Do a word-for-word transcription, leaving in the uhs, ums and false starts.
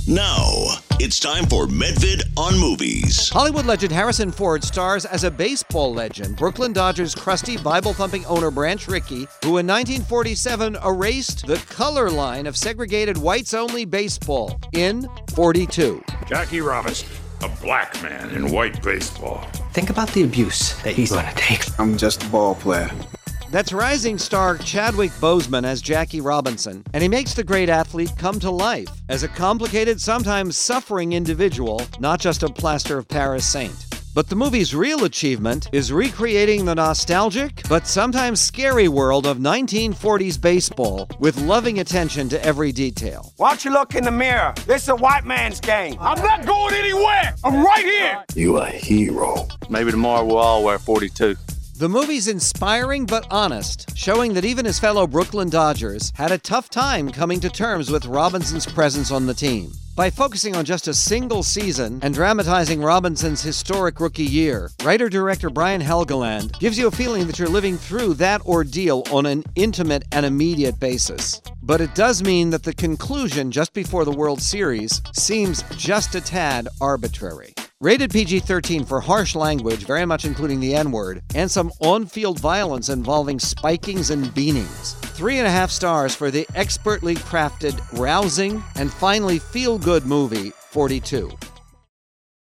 Now, it's time for Medvid on Movies. Hollywood legend Harrison Ford stars as a baseball legend, Brooklyn Dodgers' crusty, Bible-thumping owner Branch Rickey, who in nineteen forty-seven erased the color line of segregated whites-only baseball in forty-two. Jackie Robinson, a black man in white baseball. Think about the abuse that he's gonna take. I'm just a ball player. That's rising star Chadwick Boseman as Jackie Robinson, and he makes the great athlete come to life as a complicated, sometimes suffering individual, not just a plaster of Paris saint. But the movie's real achievement is recreating the nostalgic, but sometimes scary world of nineteen forties baseball with loving attention to every detail. Why don't you look in the mirror? This is a white man's game. I'm not going anywhere. I'm right here. You a hero. Maybe tomorrow we'll all wear forty-two. The movie's inspiring but honest, showing that even his fellow Brooklyn Dodgers had a tough time coming to terms with Robinson's presence on the team. By focusing on just a single season and dramatizing Robinson's historic rookie year, writer-director Brian Helgeland gives you a feeling that you're living through that ordeal on an intimate and immediate basis. But it does mean that the conclusion just before the World Series seems just a tad arbitrary. Rated P G thirteen for harsh language, very much including the N-word, and some on-field violence involving spikings and beanings. Three and a half stars for the expertly crafted, rousing, and finally feel-good movie, forty-two.